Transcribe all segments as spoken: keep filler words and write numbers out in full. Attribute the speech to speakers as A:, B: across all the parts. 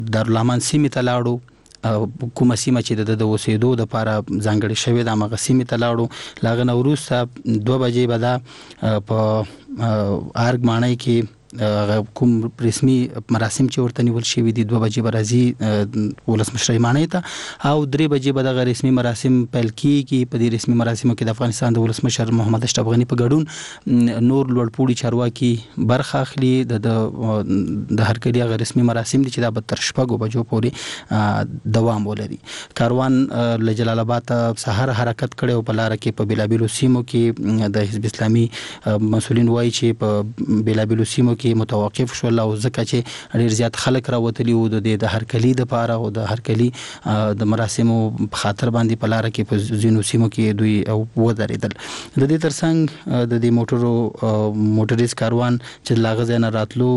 A: دارالامان سیمې ته لاړو، کومه سیمه چې د اوسېدو د لپاره ځانګړې شوې د هغه سیمې ته لاړو. لاغه نه وروسته دوه بجې به دا په ارګ ماڼۍ کې کوم رسمي مراسم چې ورته نیول شوي دي دوه بجې به راځي ولسمشر ماڼۍ ته، او درې بجې به دغه رسمي مراسم پیل کیږي. په دې رسمي مراسمو کې د افغانستان د ولسمشر محمد اشرف غني په ګډون نور لوړپوړي چارواکي برخه اخلي. د د هرکلي هغه رسمي مراسم دي چې دا به تر شپږو بجو پورې دوام ولري. کاروان له جلال آباد سهار حرکت کړي او په لار کې په بیلابیلو سیمو کې د حزب اسلامي مسؤلین وایي چې په بیلابیلو سیمو کې متوقف شول او ځکه چې ډیر زیات خلک راوتلي وو د د هرکلي د پاره او د هرکلي د مراسمو په خاطر باندې په لار کې په ځینو سیمو کې دوی ودرېدل. د دې ترڅنګ د دې موټرو موټریز کاروان چې لاغه نه راتلو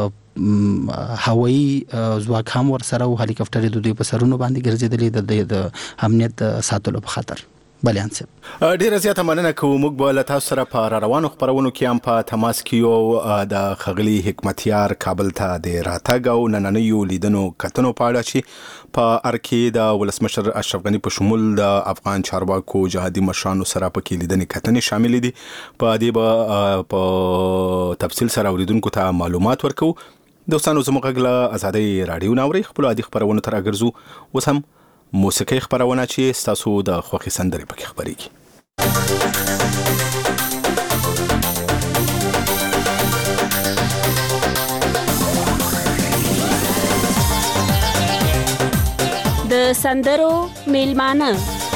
A: هوایی ځواک هم ورسره او هلیکاپټر د دوی په سرونو باندې ګرځېدلې د امنیت ساتلو په خاطر. بلیان صاحب
B: ډیره زیاته مننه کوم. موږ به له تاسو سره په روانو خبرونو کې هم په تماس کې یو د خغلی حکمتیار کابل ته د راتګ او نننیو لیدنو کتنو په اړه چې په ارکې د ولسمشر اشرف غني په شمول د افغان چارواکو جهادي مشرانو سره په کې لیدنې کتنې شامل دي. په دې به په تفصیل سره اوریدونکو ته معلومات ورکو. دوستانو زموږ غږ له آزادۍ رادیو ناوري خپل عادي خبرونه تر اګرځو. اوس هم موسیقي خبرونه چې تاسو د خوښي سندرې پکې خبرېږي.
C: د سندرو میلمانه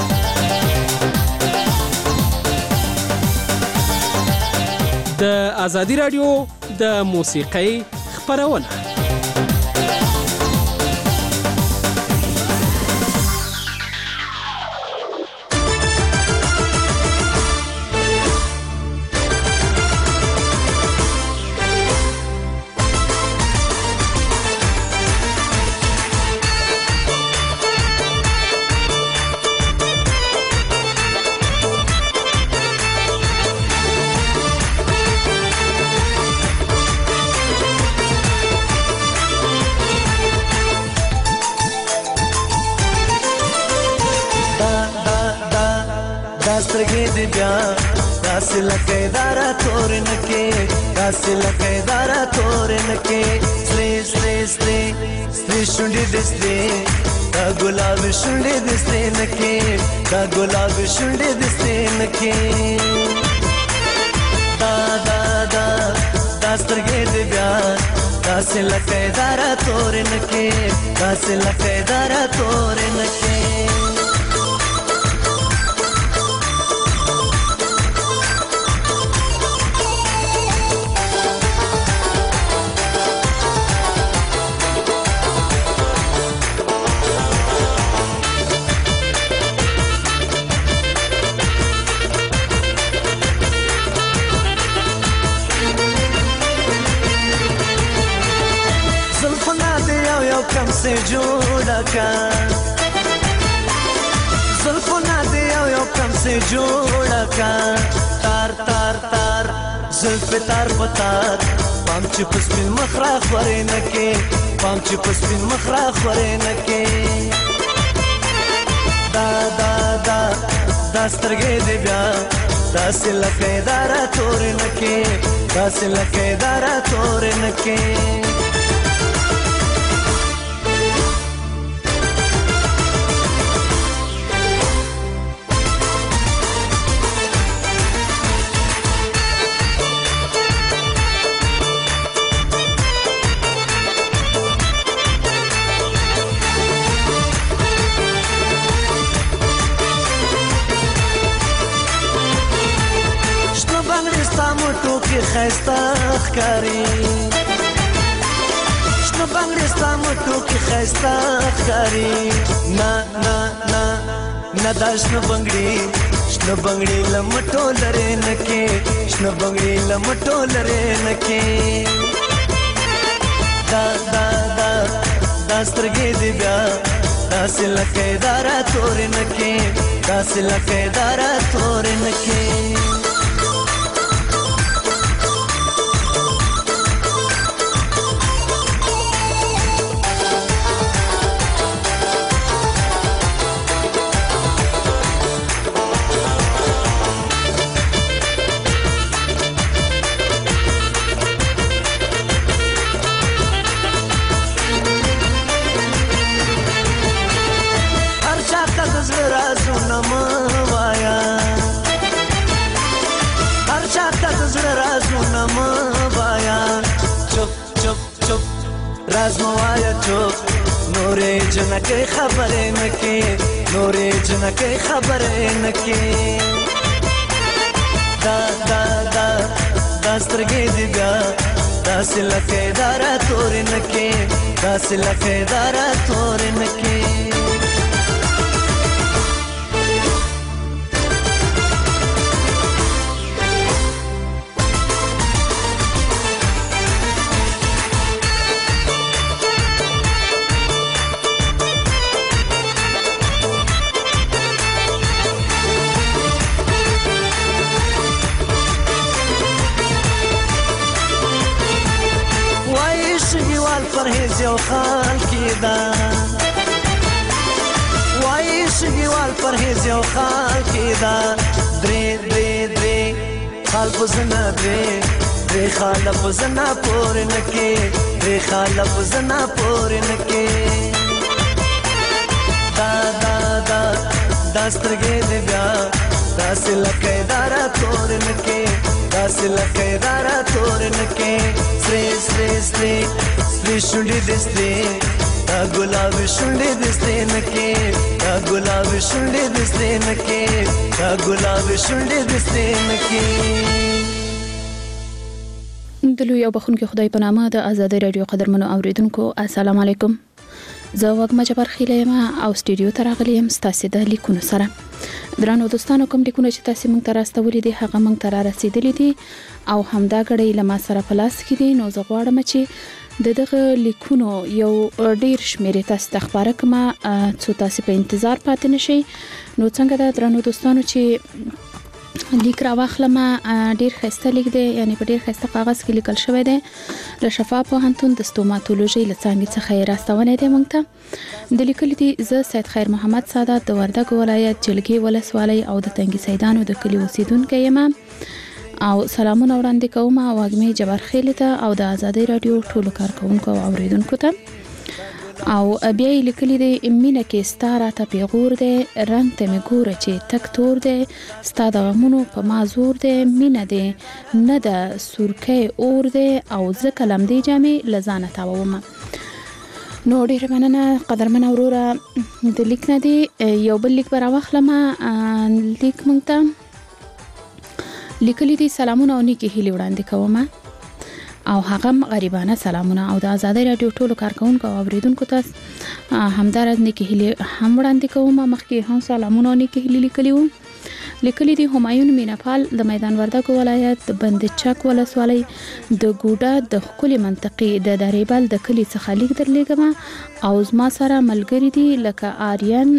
D: د آزادي رادیو د موسیقي خبرونه.
E: سترګې دې بیا داسې لکه دارا تورن کې داسې لکه دارا تورن کې سلې سلې سلې سلې شونډې دې سلې دا ګلاب شونډې دې سلې نکې دا ګلاب شونډې دې سلې نکې دا دا دا دا سترګې دې بیا داسې لکه دارا تورن کې داسې لکه دارا تورن کې से जोड़ा का ज़ुल्फ़ों दे यो कम से जोड़ा का तार तार तार ज़ुल्फ़ तार पतार पाम चिपस बिन मखरा ख़वरे नके पाम चिपस बिन मखरा ख़वरे नके दा दा दा दास्तरगे दे ब्या दासे लके दारा तोरे नके दासे लके दारा तोरे नके خسته ښکاری شنو بنگړي ستامو کې خسته ښکاری نا نا نا نا دا شنو بنگړي شنو بنگړي لمټو لري نکي شنو بنگړي لمټو لري نکي دا دا دا دا سترګې دی بیا داسې لکه دارا تور نکي داسې لکه دارا تور نکي راز موایا چوک نورې جنکې خبرې نکې نورې جنکې خبرې نکې دا دا دا دا سترګې دې بیا داسې لکه دارا تورې نکې داسې لکه دارا تورې نکې پرهیز یو خال کی دا وای شګیوال پرهیز یو خال کی دا درې درې درې خال پزنا درې درې خال پزنا پور نکې درې خال پزنا پور نکې دا دا دا داسترګې دې بیا داسې لکه دارا تور نکې داسې لکه دارا تور نکې سرې سرې سرې شونډې دستې دا ګلاب شونډې دستې نکې دا ګلاب شونډې دستې نکې دا ګلاب شونډې دستې نکې
F: د لوی او بخونکي خدای په نامه د آزادۍ رادیو قدرمنو اوریدونکو السلام علیکم زه وګما جبر خیلېما او سټوډیو ته راغلی یم ستاسو د لیکونو سره درنو دوستانو کوم لیکونه چې تاسو موږ ته راستولې دي هغه موږ ته را رسیدلې دي او همدا غړې لمه سره پلاس کې دي نو زه غواړم چې د دغه لیکونو یو ډیر شمیرې تاسو ته خبره کما څو تاسو په انتظار پاتې نشئ نو څنګه دا درنو دوستانو چې لیک را واخلم ډیر خسته لیک دی یعنی په ډیر خسته کاغذ کې لیکل شوی دی له شفا پوهنتون د ستوماتولوژي لڅانګې څخه راستونه دی مونږ ته د لیکل دي زه سید خیر محمد سادات د وردګ ولایت جلګي ولسوالۍ او د تنګي سیدانو د کلی اوسیدونکو یم او سلامونه وړاندې کوم او واګمې جبر خیل ته او د آزادۍ رادیو ټولو کارکونکو او اوریدونکو ته او بیا لیکلي دي مینه کې ستاره ته پیغور دی رنگ ته می ګوره چې تک تور دی ستاد غمونو په مازور دی مینه دی نه د سورکې اور دی او ز کلم دی جامې لزانه تاوم نو ډیر مننه قدرمن اوروره د لیک نه دی یو بل لیک برا واخلم لیک مونږ ته لیکلي دي سلامونه او نیکی هیله وړاندې کوم او هغه غریبانه سلامونه او د آزادۍ رادیو ټولو کارکونکو او اوریدونکو ته همدارد نیکی هیله هم وړاندې کوم مخکې هم سلامونه او نیکی هیله لیکلي وو لیکلي دي همایون میناپال د میدان وردګ ولایت د بندچک ولسوالۍ د ګوډه د خولي منطقې د دریبال د کلی څخه لیک درلېګم او زما سره ملګری دي لکه آریان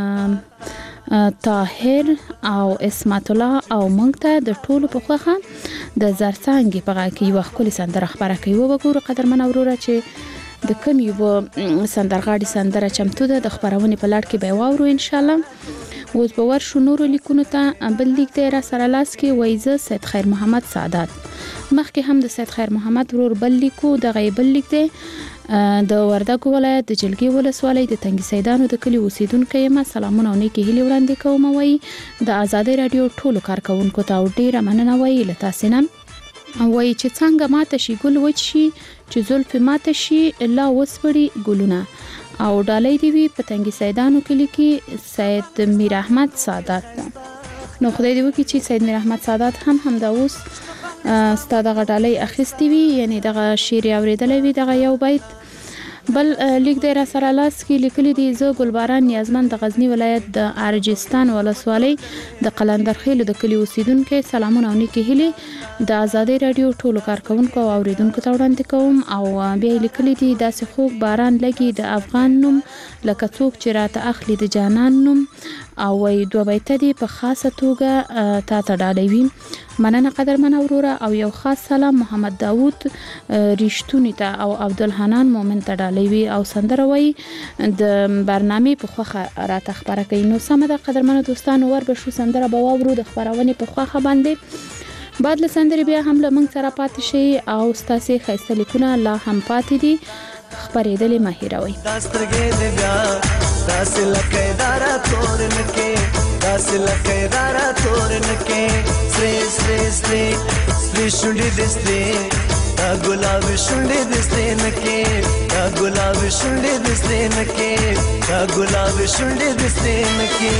F: طاهر او اسمت الله او مونږ ته د ټولو په خوخه د زرڅانګي په غاکي یو خولي سندره خبره کوي وګورو قدرمن اوروره چې د کم یو سندرغاړي سندره چمتو ده د خبرونه په لړ کې به واورو ان شاء الله اوس به ور شو نور لیکونو ته بل لیک دی را سره لاس کې وایزه سید خیر محمد سادات مخکې هم د سید خیر محمد ورور بل لیکو د غیبل لیک دی د وردګ ولایت د جلګي ولسوالۍ د تنګي سیدانو د کلی اوسیدونکو یم سلامونه او نیکی هیله وړاندې کوم وای د آزادۍ رادیو ټولو کارکونکو ته ډیره مننه وای لته سینم وای چې څنګه ماته شي ګل وچ شي چې زلف ماته شي لا وسپړي ګلونه او ډالۍ دی وی په تنګي سیدانو کلی کې سید میر احمد سادات نو خدای دې وکړي چې سید میر احمد سادات هم هم دا اوس ستاده غډالۍ اخیستی وی یعنی دغه شعر اوریدلې وی دغه یو بیت بل لیک دی را سره لاس کې لیکلي دي زه ګلباران نیازمن د غزنی ولایت د ارجستان ولسوالۍ د قلندرخیل د کلی اوسیدونکو سلامونه او نیکی هیله د آزادۍ رادیو ټولو کارکونکو او اوریدونکو ته وړاندې کوم او بیا لیکلي دي داسې خوب باران لګي د افغان نوم لکه څوک چې راته اخلي د جانان نوم او وای دوه بیت دي په خاصه توګه تا ته ډالوي مننه قدرمن اوروره او یو خاص سلام محمد داوود ریشتونی ته او عبدالحنان مومن ته ډالوي او سندره وای د برنامه په خوخه را تخبره کوي نو سم د قدرمن دوستانو ور به شو سندره به واورو د خبرونه په خوخه باندې بعد له سندره بیا هم له موږ سره پاتې شي او ستاسو خیسته لیکونه لا هم پاتې دي خبرېدلې ماهیروي
E: داسترګې دې بیا داسې لکه دارا تور نکې داسې لکه دارا تور نکې سرې سرې سرې سرې شونډې دستې دا ګلابي شونډې د ستنکې دا ګلابي شونډې د ستنکې دا ګلابي شونډې د ستنکې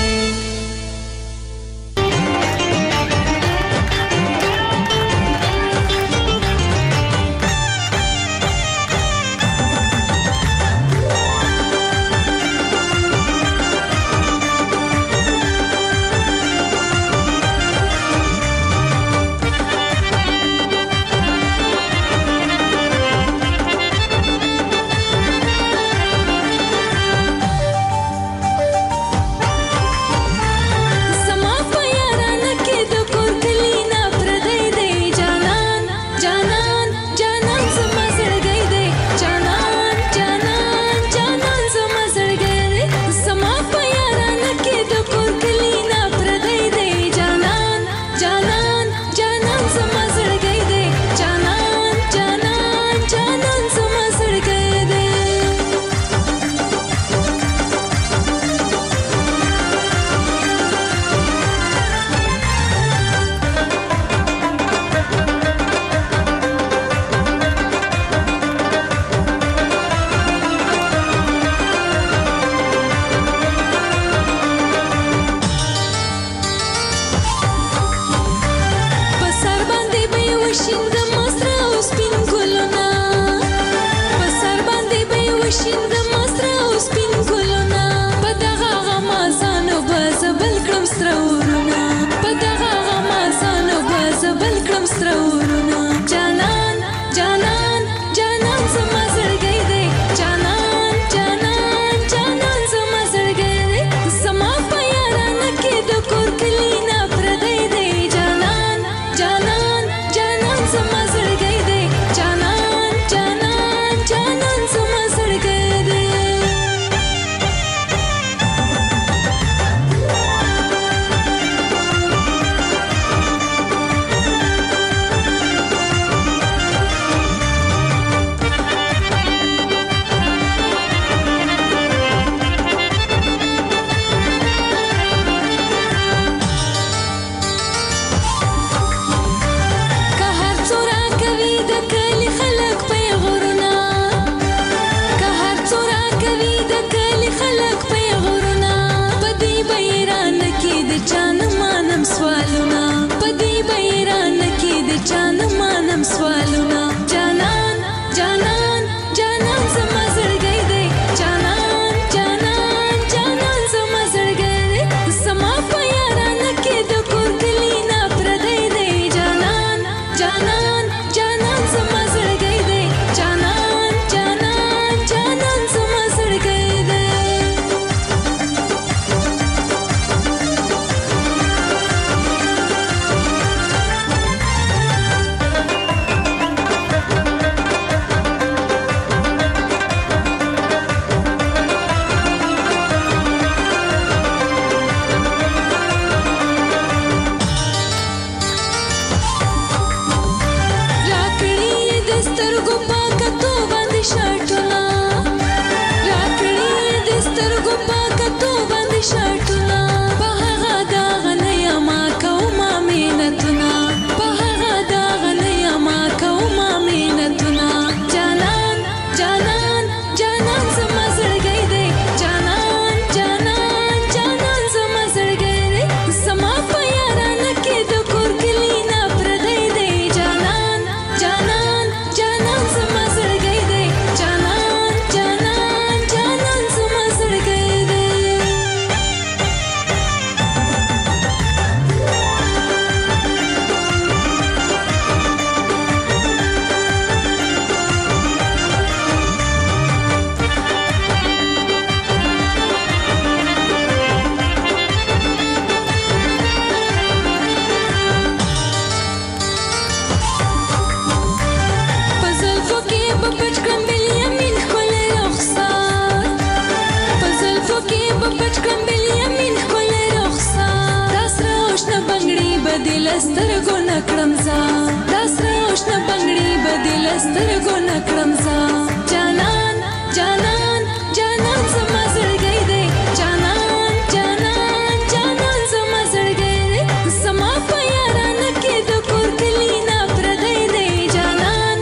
G: سترګو نکړم زه داس روشنه بنگړي بدل سترګو نکړم زه جانان جانان جانان زما زړګی دی جانان جانان جانان زما زړګی دی زما په یارانه کې د کور کلی نه پردی دی جانان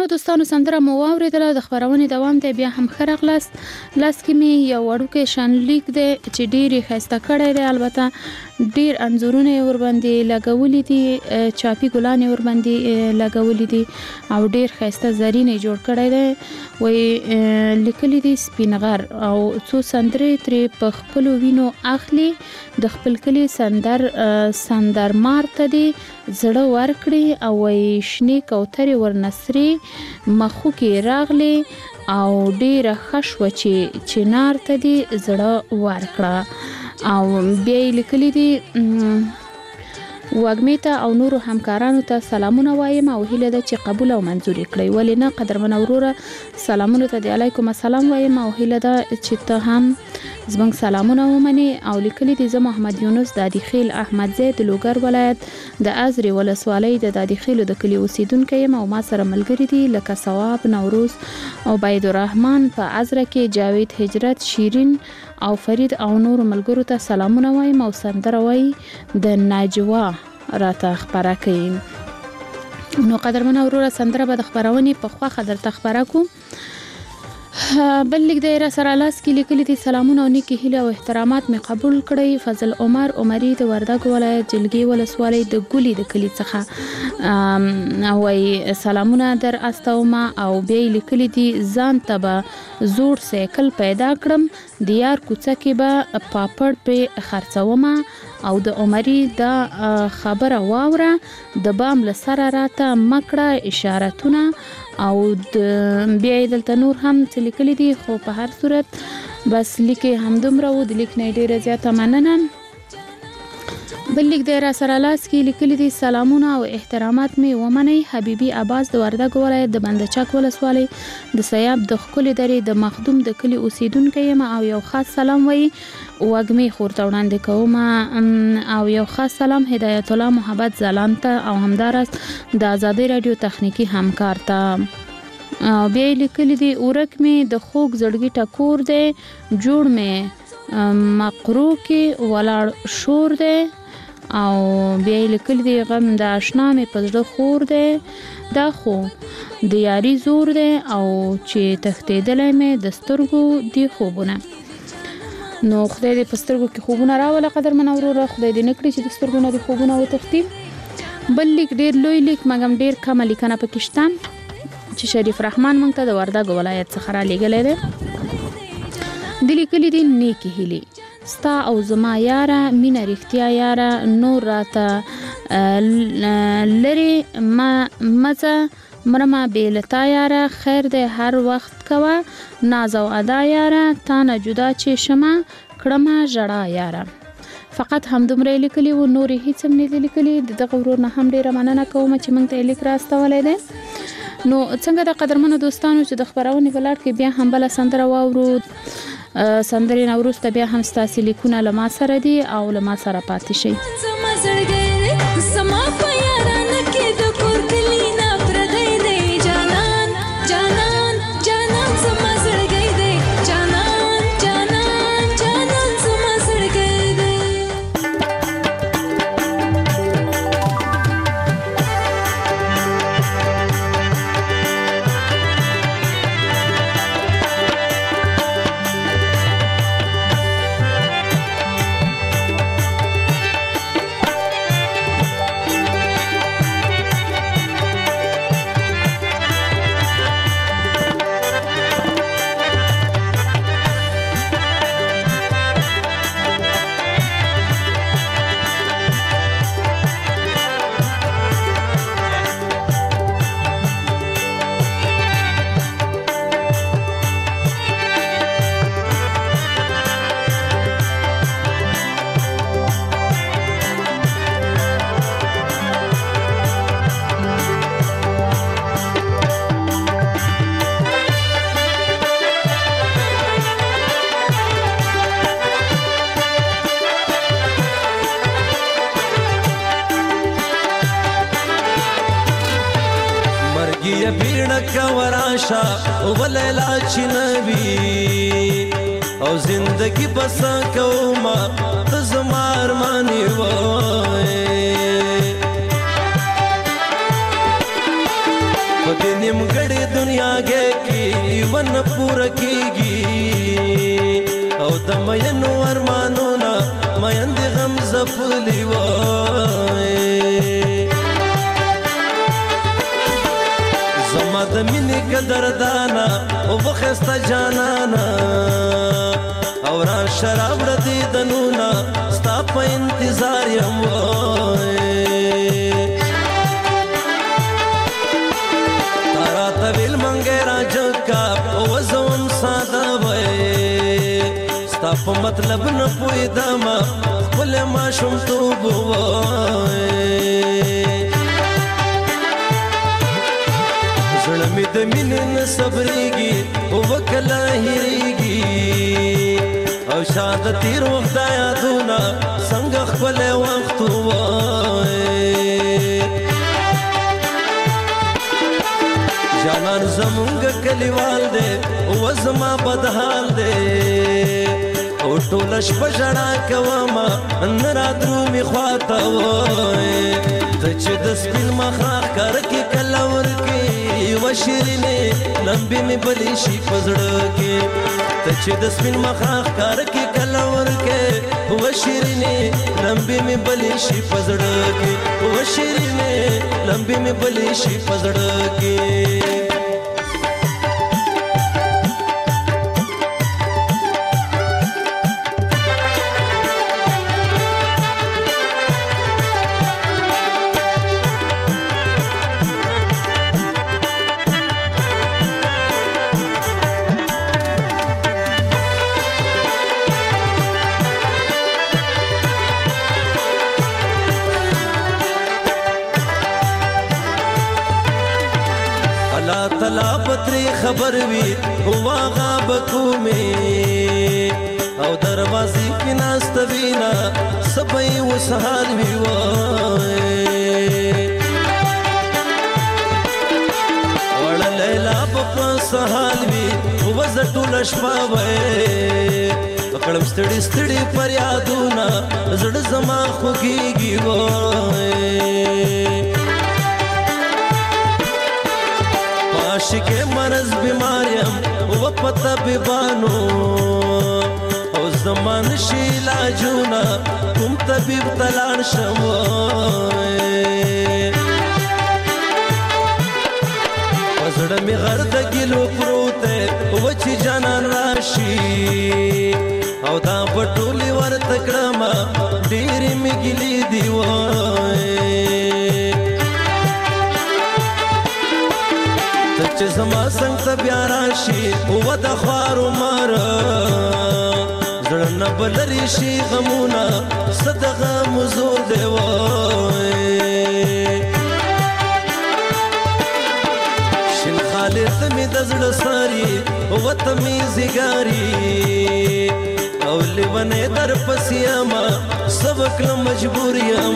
F: دوستانو سندره مو واوریدله د خبرونې دوام ته بیا هم ښه راغلاست. لاس کې مې یو وړوکی شانلیک دی چې ډېر یې ښایسته کړی دی، البته ډېر انځورونه یې ورباندې لګولي دي، چاپي ګلان یې ورباندې لګولي دي او ډېر ښایسته زرین یې جوړ کړی دی. وایي لیکلي دي سپین غر او څو سندرې ترې په خپلو وینو اخلي، د خپل کلي سندر سندرمار ته دي زړه ورکړي او وایي شنې کوترې ورنسرې مخو کې راغلي او ډېره ښه شوه چې چنار ته دي زړه ورکړه. او بیا یې لیکلي دي وږمې ته او نورو همکارانو ته سلامونه وایم او هیله ده چې قبول او منظور یې کړئ. ولې نه قدرمنه وروره، سلامونو ته د علیکم السلام وایم او هیله ده چې ته هم زموږ سلامونه ومني. او لیکلي دي زه محمد یونس د دادیخیل احمدزی د لوګر ولایت د ازرې ولسوالۍ د دادیخیلو د کلي اوسیدونکی یم او ما سره ملګري دي لکه ثواب، نوروز او بید الرحمن. په ازره کې جاوید، هجرت، شیرین او فرید او نور ملګرو ته سلامونه وایم او سندره وای د ناجوا راته خبره کوي. نو قدرمنه وروره سندره به د خبرونې په خوښه درته خبره کوم. بل لیک د را سره لاس کې لیکلي دي سلامونه او نیکې هیله او احترامات مې قبول کړئ. فضل عمر عمري د وردګ ولایت جلګي ولسوالۍ د ګولي د کلي څخه وایي سلامونه در استومه او بیا لیکلي دي ځان ته به زوړ سایکل پیدا کړم، د یار کوڅه کې به پاپړ پې خرڅومه او د عمري دا خبره واوره د بام له سره راته مکړه اشارتونه. او بیا یې دلته نور هم څه لیکلي دي، خو په هر صورت بس لیکې همدومره و، د لیک نه ډېره زیاته مننه. بل لیک دی را سره لاس کې لیکلي دي سلامونه او احترامات مې ومنئ. حبیبي عباس د وردګ ولایت د بندچک ولسوالۍ د سیاب د ښکلې درې د مخدوم د کلي اوسیدونکی یم او یو خاص سلام وایي وږمې خور ته وړاندې کوم او یو خاص سلام هدایت الله محبت ځلان ته او همداراز د ازادۍ راډیو تخنیکي همکار ته. بیا یې لیکلي دي ورک مې د خوږ زړګي ټکور دی، جوړ مې مقرو کې ولاړ شور دی. او بیا یې لیکلي دي غم د اشنا مې په زړه خور دی، دا خو د یاري زور دی او چې تښتېدلی مې د سترګو دی خوبونه. نو خدای دې په سترګو کې خوبونه راوله قدرمنه وروره، خدای دې نه کړي چې د سترګو نه دې خوبونه وتښتي. بل لیک ډېر لوی لیک مګم ډېر کمه لیکنه پکې شته چې شریف رحمان موږ ته د وردګ ولایت څخه رالیږلی دی. د لیکلي دي نیکې هیلې ستا او زما یاره مینه رښتیا یاره نور راته لرې مزه مرمه بېلتا یاره خیر دی هر وخت کوه ناز او ادا یاره تا نه جدا چې شمه کړمه ژړا یاره. فقط همدومره یې لیکلي وو، نور یې هېڅ هم نه دي لیکلي. د دغه ورور نه هم ډېره مننه کوم چې موږ ته یې لیک راستولی دی. نو څنګه د قدرمنو دوستانو چې د خپرونې په لړ کې بیا هم بله سندره واورو. سندرې نه وروسته بیا هم ستاسې لیکونه له ما سره دي او له ما سره پاتې شئ.
E: وراشا ولیلا چنوي او زندگی بسا کوما تزما ارمانی وای په دې نیمګړې دنیا کې کی ون پور کیږي او د مینو ارمانونه مین د غم زفلی وای زما د مینې قدردانا او وخسته جانانا او را شراب ردی دنونا ستا په انتظار یم وای تارا طویل منګې راجکا او زوم ساده وای ستا په مطلب نه پوهېدم خپل ماشومتوب وای زړه مې د مینې نه صبرېږي وکله هېرېږي او شاید تیر وخت دا یادونه څنګه خپلی وخت ووای جانان زمونږ کلیوال دی و زما بدحال دی او ټوله شپه ژړا کومه نه رادرومې خواته وای ته چې د سپین مخاخ کار کې کله ورکې و شیرینې لمبې مې بلې شي په زړه کې ته چې د سپین مخاخ کار کې کله ورکې و شیرینې لمبې مې بلې شي په زړه کې و شیرینې لمبې مې بلې شي په زړه کې تلا پتری خبر وی هوا غاب کومه او دروازې کې ناست وینا سبې وسحال وی وای وړ لیلا په سحال وی وزټول شپه وای پکړم ستړي ستړي فریادونه زړه زما خوږیږي وای عاشق مرض بیماریم و پتا بیبانو او زمان شی علاجونا کوم طبیب تلاړ شم پزړه می غر د ګلو پروت و چې جانان راشي او دا پټولي ور تکړما ډېر می ګلی دی وای چې زما څنګه ته بیا راشي و د خوارو مار زړه نه بلري شي غمونه صدقه مزور دی وای شین خالد مې د زړه ساري و ته مې زیګاري او لیونې در پسې اما سبق له مجبور یم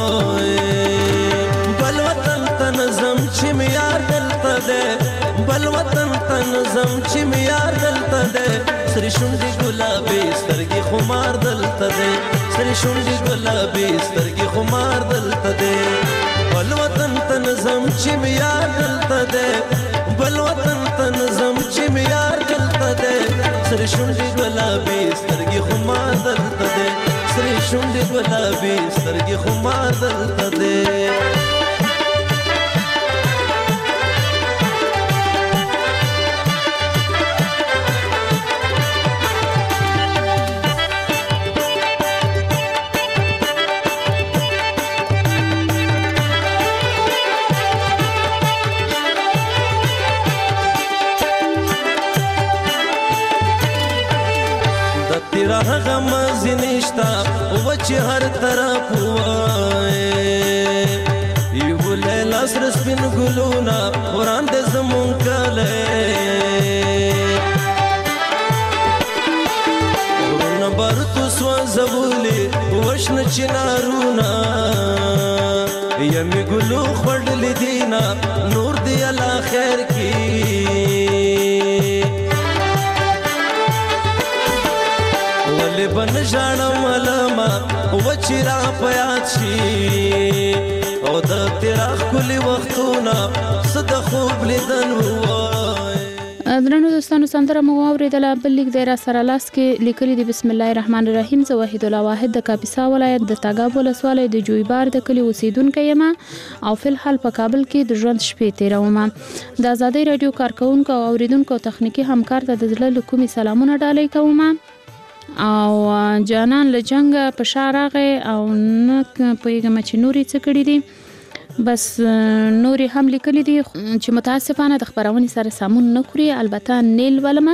E: بل وطن ته نظم چې مې یار دلته دی بل وطن ته نظم چې مې یار دلته دی سرې شونډې ګلابي سترګې خمار دلته دی سرې شونډې ګلابي سترګې خمار دلته دی بل وطن ته نظم چې مې یار دلته دی بل وطن ته نظم چې مې یار دلته دی سرې شونډې ګلابي سترګې خمار دلته دی سرې شونډې ګلابي سترګې خمار دلته دی تیرا هغه مزې نشته و چې هر طرف وای یو لیلا سره سپین ګلونه وړاندې زمونږ کلی غرونه برتو سوځولي وشنه چنارونه یمې ګلو خوړلې دینه نور دی الله خیر کی بن ژړم علما و چې را په یاد شي او د تیراخ کلی وختونه صد خوب لیدن وای.
F: درنو دوستانو سندره مو اوریدله. بل لیک دی را سره لاس کې لیکلي دی بسم الله الرحمن الرحیم. زه وحید الله واحد د کاپیسا ولایت د تاګاب ولسوالۍ د جویبار د کلی اوسیدونکی یم او فل حال په کابل کې د ژوند شپې تیروم. د آزادۍ رادیو کارکونکو او اوریدونکو تخنیکی همکار ته د زړه له کومې سلامونه ډالۍ کوم او جانان له جنگ په شار راغې او نه پوهېږم چې نورې څه کړي دي. بس نورې هم لیکلي دي چې متاسفانه د خبرونې سره سمون نه خوري. البته نیل ولمه.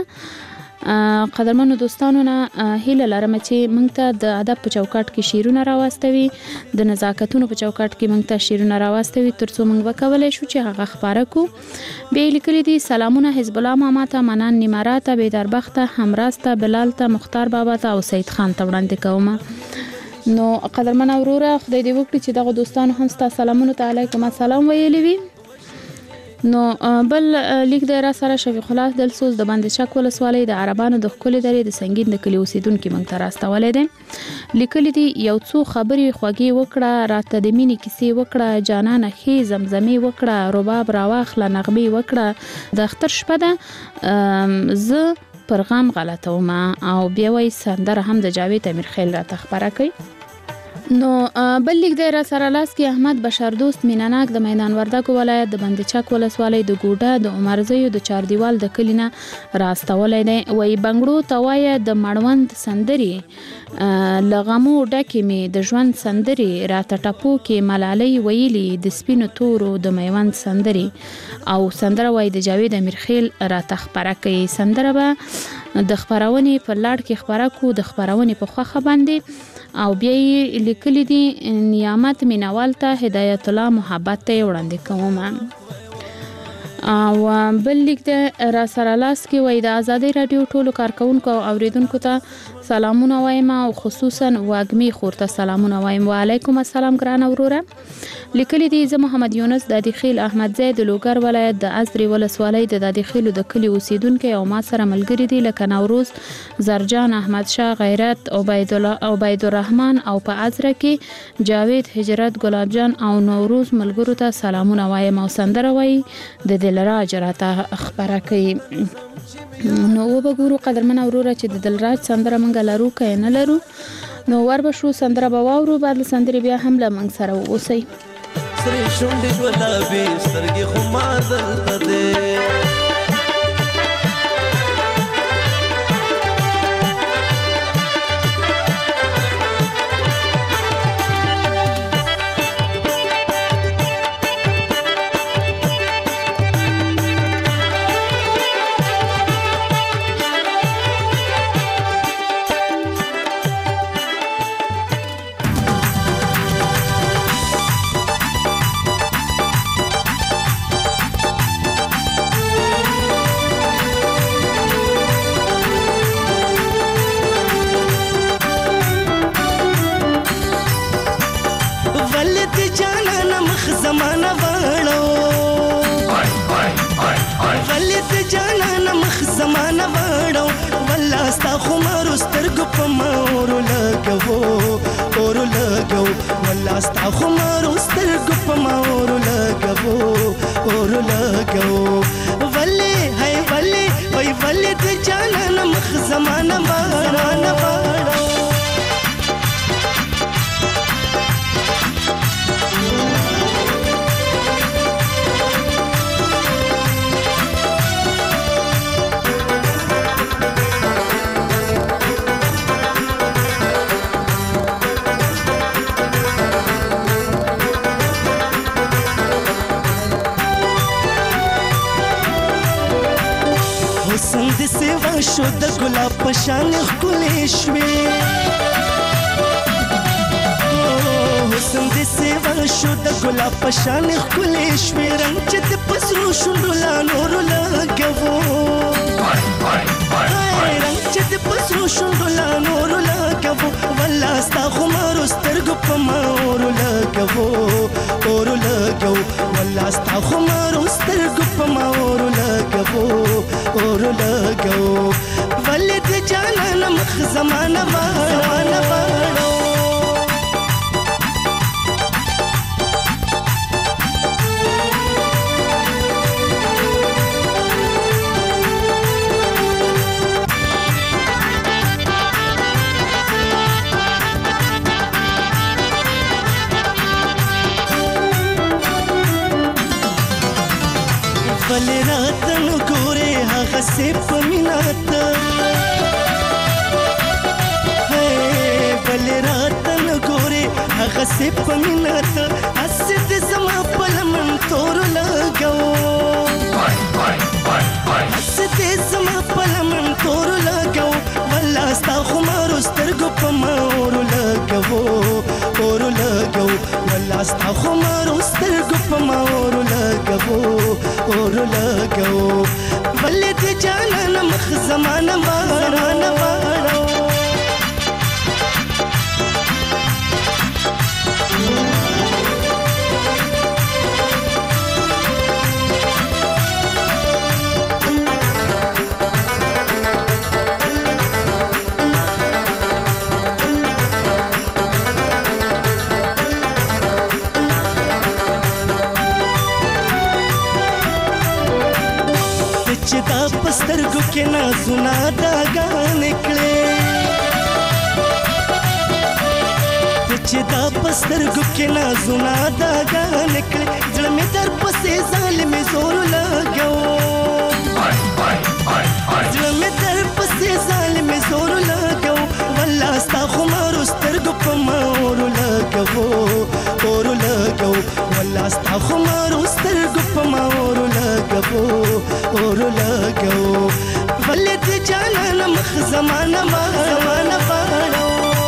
F: قدرمنو دوستانو نه هیله لرم چې موږ ته د ادب په چوکاټ کې شعرونه راواستوي، د نزاکتونو په چوکاټ کې موږ ته شعرونه راواستوي تر څو موږ وکولای شو چې هغه خبره کو. بیا لیکلي دي سلامونه حزب الله ماما ته، منان نیمارا ته، بیداربخته، همراز ته، بلال ته، مختار بابا ته او سید خان ته وړاندې کوم. نو قدرمن اوروره خدای دې وکړي چې دغه دوستانو هم ستا سلامونه ته علیکم السلام ویلي وي. نو بل لیک دی را سره شفیق الله دلسوز د باندې چک ولسوالۍ د عربانو د ښکلې درې د سنګین د کلي اوسیدونکي موږ ته راستولی دی. لیکلي دي یو څو خبرې خوږې وکړه، راته د مینې کیسې وکړه، جانانه ښې زمزمې وکړه، رباب راواخله نغمې وکړه، د اختر شپه ده زه پر غم غلطوم او بیا وایي سندره هم د جاوید امیرخیل راته خبره کوي. نو بل لیک دی را سره لاس کې احمد بشر دوست میناناک د میدان وردګو ولایت د بند چک ولسوالۍ د ګوډه د عمرزیو د چاردیوال د کلي نه راستولی دی. وایي بنګړو ته وایه د مړوند سندرې له غمو ډکې مې د ژوند سندرې راته ټپو کې ملالۍ ویلي د سپینو تورو د میوند سندرې او سندره وایي د جاوید امیرخیل راته خپره کوي. سندره به د خپرونې په لاړ کې خپره کو د خپرونې په خوښه باندې. او بیا یې لیکلي دي نیامت مینوال ته هدایت الله محبت ته یې وړاندې کوم. او بل لیک دی را سره لاس کې وایي د آزادۍ راډیو ټولو کارکونکو او اوریدونکو ته سلامونه وایم او خصوصا واګمي خور ته سلامونه وایم. وعلیکم السلام ګران اوروره. لیکلي دي زه محمد یونس د دادخیل احمد زید د لوګر ولایت د ازرې ولسوالۍ د دادخیلو د کلي اوسیدونکی او ما سره ملګري دي لکه نوروز، زرجان، احمد شاه، غیرت، عبید الله، عبید الرحمن او په ازره کې جاوید، هجرت، ګلاب جان او نوروز ملګرو ته سلامونه وایم او سندره وایي د دلراج راته خبره کوي. نو وبګورو قدرمن اوروره چې د دلراج سندره منګه لرو که نه لرو. نو ور به شو سندره به واورو، بعد له سندرې بیا هم له موږ سره واوسئ.
E: سری شونډې ګلابي سترګې خو ما دلته دی.
H: ستا خمارو سترګو په ماورو لګو اورو لګو ولې هی ولې وای ولې د جانان مخ زمانه زمانه واړو. شو د ګلاب په شان ښکلې شوې حسن دې سیوا شو د ګلاب په شان ښکلې شوې رنګ چې د پسرو شونډو لا نور لګوو رنګ چې د پسرو شونډو لا نور لګوو والله ستا خمارو سترګو په ما اور لګوو اور لګوو والله ستا خمارو سترګو په ما اور لګوو اور لګوو ولې د جانان مخ زمانه واړو. ولې راته نو ګورې هغسې په مینه ته ولې راته نو ګورې هغسې په مینه ته هسې دې زما په لمن تور لګوو هسې دې زما په لمن تور لګوو والله ستا خمارو سترګو په ما اور لګوو اور لګوو والله ستا خمارو سترګو په ما اور لګوو اور لګوو ولې دې جانانه مخ زمانه واړو چې دا پسترګو کې نازونه داګانې کړې چې دا پسترګو کې نازونه داګانې کړې زړه مې در پسې ظالمې زور لګوو زړه مې در پسې ظالمې زور لګوو والله ستا خمارو سترګو په ما اور لګوو اور لګوو والله ستا خمارو سترګو په ما اور لګوو اور لګوو ولې دې جانانه مخ زمانه زمانه واړو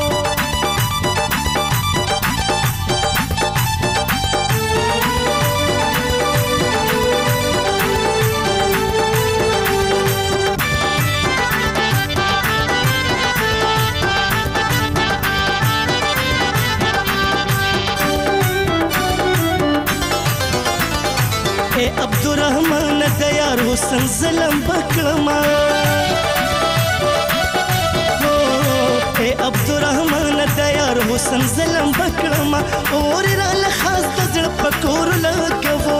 H: اے عبدالرحمن دیار حسن ظلم بکړما اے عبدالرحمن دیار حسن ظلم بکړما اور را لخاص د زړه پکور لګوو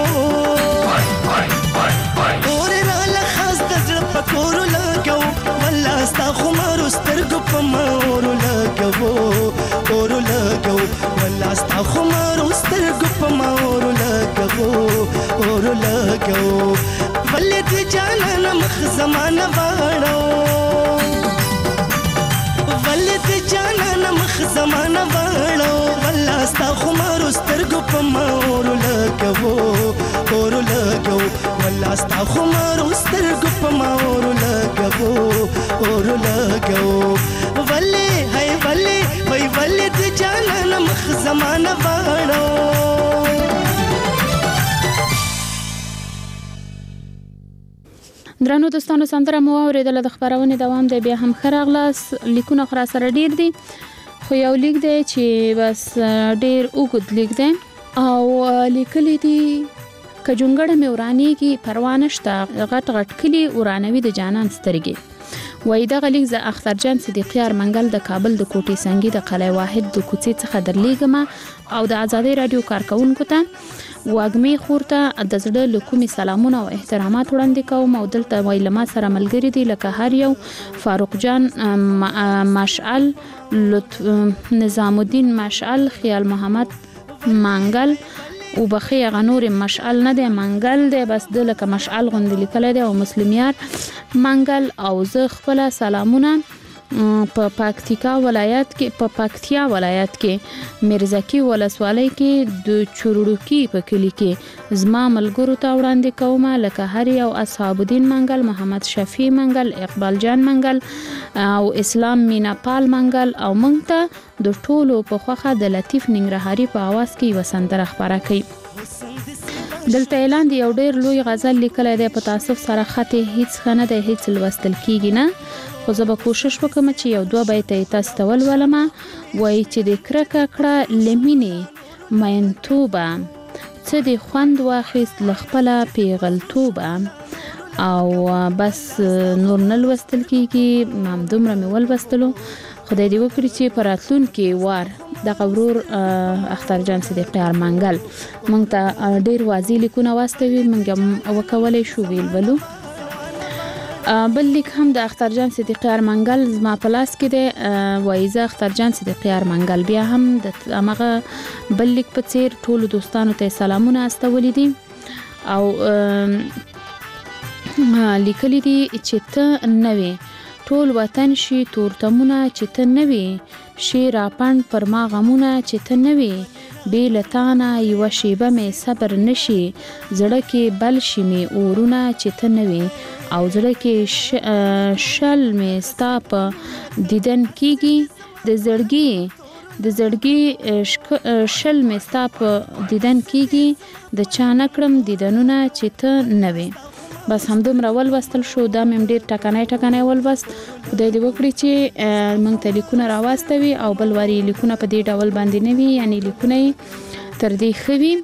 H: اور را لخاص د زړه پکور لګوو والله ستا خمارو سترګو په ما اور لګوو اور لګوو والله ستا خمارو سترګو په ما اور لګوو اور لګوو ولې دې جانانه مخ زمانه واړو ولې دې جانانه مخ زمانه واړو والله ستا خمارو سترګو په ما اور لګوو اور لګوو والله ستا خمارو سترګو په ما اور لګوو اور لګوو ولې هی ولې وای ولې دې جانانه مخ زمانه واړو
F: درنو دوستانو سندره مو اوریدله د خبرونې دوام دی بیا هم ښه راغلاست لیکونه خو راسره ډېر دي خو یو لیک دی چې بس ډېر اوږد لیک دی او لیکلی دي که جونګړه مې ورانېږي پروا نشته غټ غټ کلي ورانوي د جانان سترګې وایي دغه لیک زه اخترجان صدیقیار منګل د کابل د کوټې سنګي د قلعه واحد د کوڅې څخه درلیږم او د ازادۍ راډیو کارکونکو ته واګمې خور ته د زړه له کومې سلامونه او احترامات وړاندې کوم او دلته وایي له ما سره ملګري دي لکه هر یو فاروق جان مشعل نظام الدین مشعل خیال محمد منګل او بخي غنور مشعل نه دی منګل دی بس د لکه مشعل غوندې لیکلی دی او مسلمیار منګل او زه خپل سلامونه په پکتیکا ولایت کې په پکتیا ولایت کې میرزکی ولسوالۍ کې د چورړوکی په کلی کې زما ملګرو ته وړاندې کوم لکه هر یو اصحاب الدین منګل محمد شفیع منګل اقبال جان منګل او اسلام مینا پال منګل او مونږ ته د ټولو په خوخه د لطیف ننګرهاري په आवाज کې وسندره خبره کوي دلته اعلان دی یو ډیر لوی غزل لیکلی دی په تاسف سره خط هیڅ خنه دی هیڅ لوستل کیږي نه خو زه به کوشش وکم چې یو دوه بیته تاسو ته ولولم وایي چې د کرکه کړه لمینې مینتوبه څه د خوند واخیست له خپله پیغلتوبه او بس نور نه لوستل کیږي همدومره مې ولوستلو خدای دې وکړي چې په راتلونکي وار دغه ورور اخترجان صدیقیار منګل موږ ته ډېر واضح لیکونه واستوي موږ هم وکولی شو ویلولو بل لیک هم د اخترجان صدیقیار منګل زما په لاس کې دی وایي زه اخترجان صدیقیار منګل بیا هم د همغه بل لیک په څېر ټولو دوستانو ته سلامونه استولی دي او لیکلي دي چې ته نه وې ټول وطن شي تورتمونه چې ته نه وې شي راپڼ پر ما غمونه چې ته نه وې بې له تانه یوه شیبه مې صبر نشي زړه کې بل شي مې اورونه چې ته نه وې او زړه کې شل مې ستا په دیدن کېږي د زړګي د زړګي شل مې ستا په دیدن کېږي د چا نه کړم دیدنونه چې ته نه وې. بس همدومره ولوستل شو. دا مې ډېر ټکنی ټکنی ولوست. خدای دې وکړي چې موږ ته لیکونه راواستوي او بل واري لیکونه په دې ډول باندې نه وي، یعنی لیکونه یې تر دې ښه وي.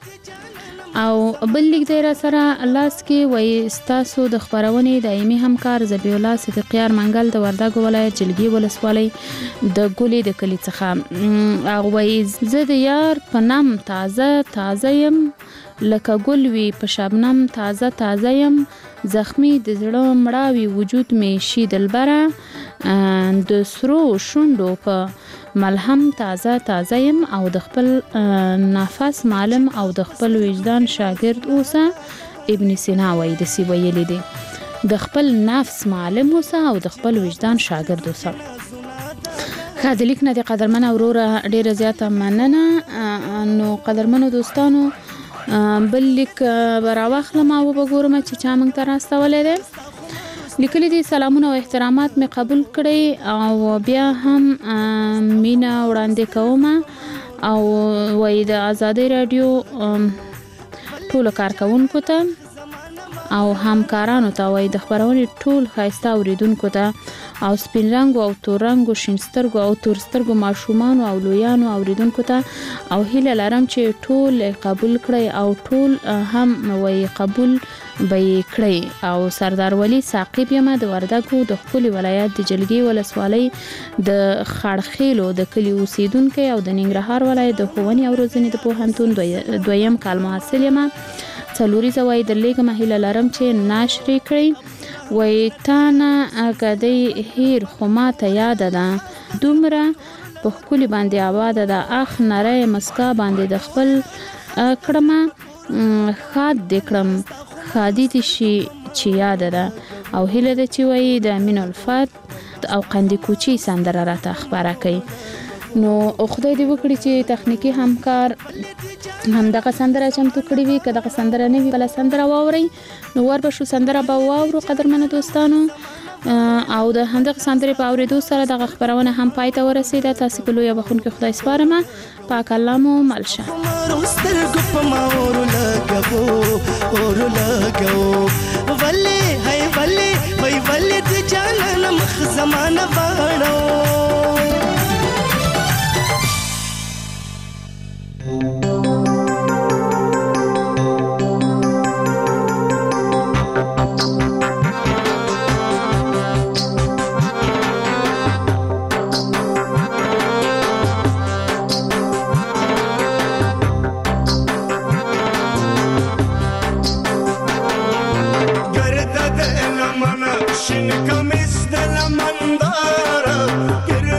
F: او بل لیک دی را سره لاس کې وایي ستاسو د خپرونې دایمي همکار ذبیح الله صدیقیار منګل د وردګو ولایت جلګي ولسوالۍ د ګلې د کلي څخه. هغه وایي زه د یار په نام تازه تازه یم لکه ګل وي په شبنم تازه تازه یم زخمی د زړه مړاوي وجود مې شي دلبره د سرو شونډو په ملهم تازه تازه یم او د خپل نفس معلم او د خپل وجدان شاګرد اوسه. ابن سینا وایي داسې ویلي دی د خپل نفس معلم اوسه او د خپل وجدان شاګرد اوسه. ښه د لیک نه د قدرمنه وروره ډېره زیاته مننه. نو قدرمنو دوستانو بل لیک به راواخلم او به ګورم چې چا موږ ته راستولی دی. لیکلي دي سلامونه او احترامات مې قبول کړئ او بیا هم مینه وړاندې کوم او وایي د ازادۍ راډیو ټولو کارکوونکو ته او همکارانو ته وایي د خپرونې ټول ښایسته اوریدونکو ته او سپین رنګو او تور رنګو شین سترګو او تور سترګو ماشومانو او لویانو اوریدونکو ته او هیله لرم چې ټول قبول کړئ او ټول هم وایي قبول به یې کړئ. او سردار ولی ساقب یم د وردګو د ښکلي ولایت د جلګي ولسوالۍ د خړخیلو د کلي اوسیدونکی او د ننګرهار ولایت د ښوونې او روزنې د پوهنتون دویم کال محصل یم. څلوریزه وایي در لیږمه هیله لرم چې ناشرې کړئ. وایي تا نه ګدۍ هیر خو ماته یاده ده دومره په ښکلي باندې آباده ده اخ نری مسکا باندې د خپل کړمه ښاد دې کړم ښادي دې شي چې یاده ده. او هیله ده چې وایي د امین الفت او قندي کوچي سندره راته خپره کوي. نو خدای دې وکړي چې تخنیکی همکار همدغه سندره چمتو کړي وي. که دغه سندره نه وي بله سندره واورئ نو ور به شو سندره به واورو قدرمنو دوستانو. او د همدغه سندرې په اورېدو سره دغه خپرونه هم پای ته ورسېده. تاسې په لویه بخښونکي خدای سپارمه. پاک الله مو مل شه.
I: شین کمیس د لمندار ګر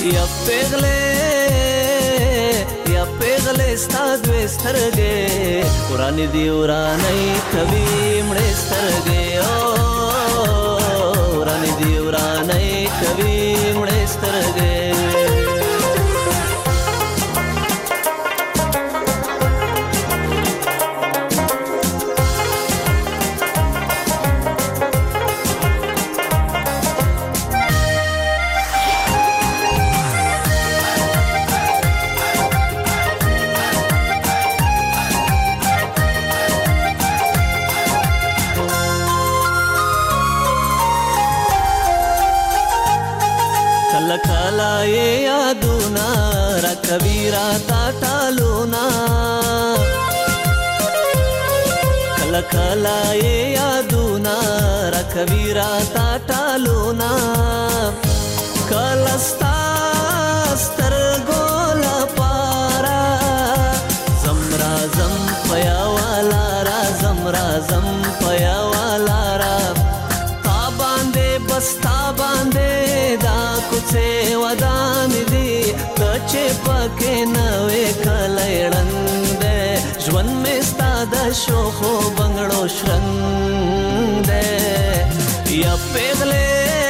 E: یا پیغله یا پیغله ستا دوی سترګې ورانې دي ورانې کوي مړې سترګې ورانې دي ورانې کوي مړې سترګې کلا یې یادونه راکوي راته ټالونه کله کله یې یادونه راکوي راته ټالونه کله ستا سترګو لپاره زم راځم په یوه لاره زم راځم په یوه لاره تا باندې بس تا باندې دا کوڅې ودانې دي ته چې پکې نه وې کلی ړنګ دی ژوند مې ستا د شوخو بنګړو شرنګ دی یا پیغلې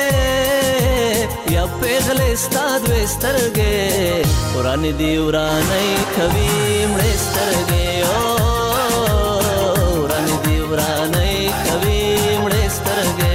E: یا پیغلې ستا دوې سترګې ورانې دي ورانې کوي مړې سترګې ورانې دي ورانې کوي مړې سترګې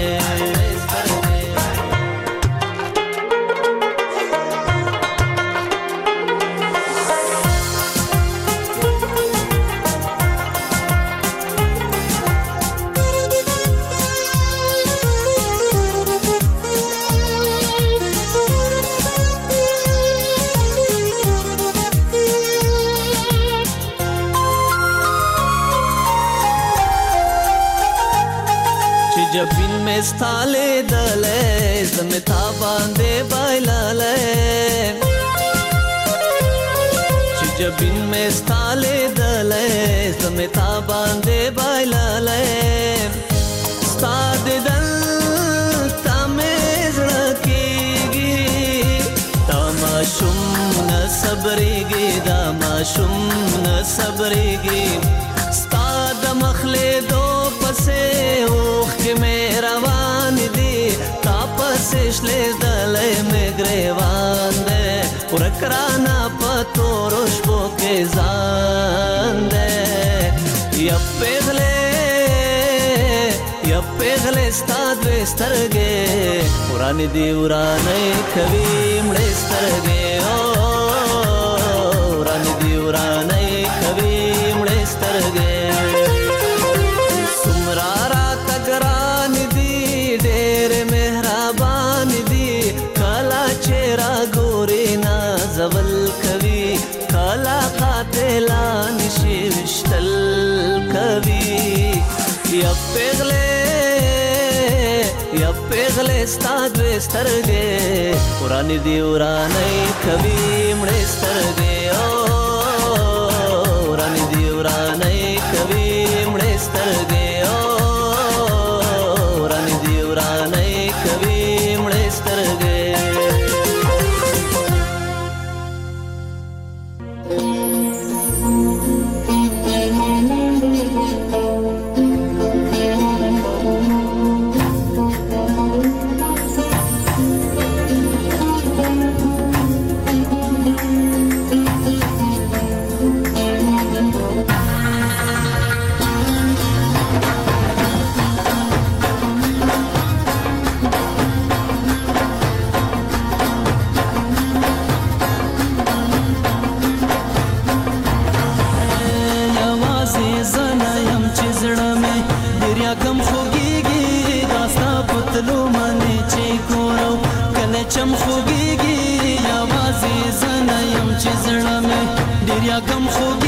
E: जबीन में स्थाले दले जमिता बांधे बाइलाले जबीन में स्थाले दले जमिता बांधे बाइलाले स्ताद दल तमेज रखेगी तमाशुम न सबरेगी दामाशुम न सबरेगी स्ताद मखले दो पसे ओख के में روان دی تا پسې شلې دلې مې ګریوان دی ورکرانا پتو روشبو کې ځان دی یا پیغلې یا پیغلې ستا دوې سترګې ورانې دي ورانې کوي مړې سترګې ورانې دي ورانې کوي مړې سترګې زول کوي کلا قاتلان شوشتل کوي یا پیغلې یا پیغلې ستا دوې سترګې ورانې دي ورانې کوي مړې سترګې ورانې دي ورانې کوي مړې سترګې ورانې دي ورانې کوي مړې سترګې چم خوږیږي یوازې زه نه یم چې زړه مې ډېر یا کم خوږ